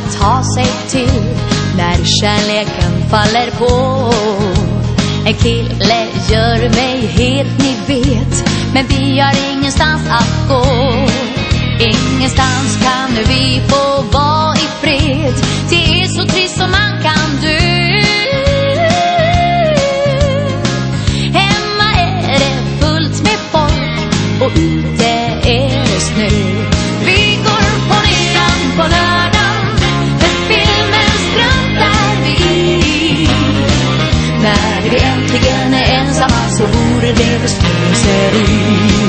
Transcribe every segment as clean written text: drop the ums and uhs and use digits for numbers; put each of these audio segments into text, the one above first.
att ta sig till när kärleken faller på. En kille gör mig helt, ni vet, men vi har ingenstans att gå. Ingenstans kan vi få vara i fred. Det är så trist som man kan dö. Hemma är det fullt med folk och ute är det snö. Vi går på nian på lördagen, för filmen struntar vi. När vi äntligen är ensamma så vore det för slöseri.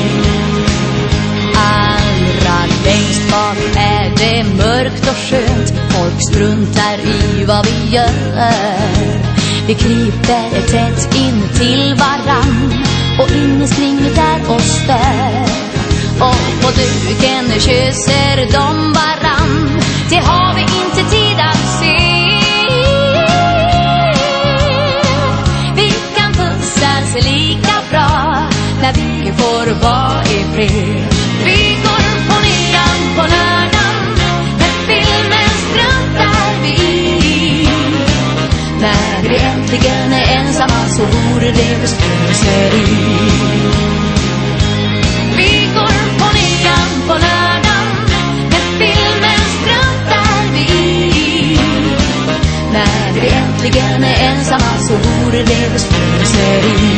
Allra längst bak är det mörkt och skönt. Folk struntar i vad vi gör. Vi kryper tätt in till varann och ingen springer där och stör. Och på duken kysser de varann. Det har vi inte tid att se. Vi kan pussas lika bra när vi får vara i fred. Vi går på nian på lördagen, men filmen struntar vi i. När vi äntligen är ensamma så vore det för slöseri. Vi går på nian på lördagen, men filmen struntar vi i. När vi äntligen är ensamma så vore det för slöseri.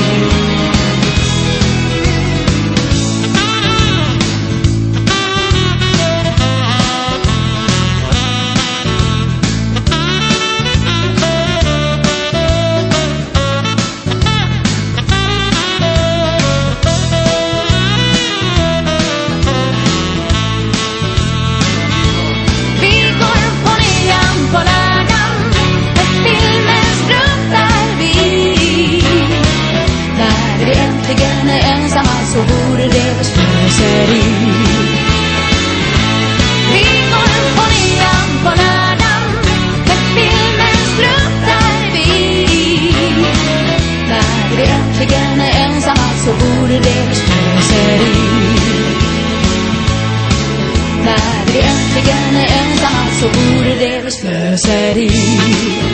Så vore det för slöseri. Vi går på nian på lördagen, men filmen struntar vi i. När vi äntligen är ensamma så vore det för slöseri. När vi äntligen är ensamma så vore det för slöseri.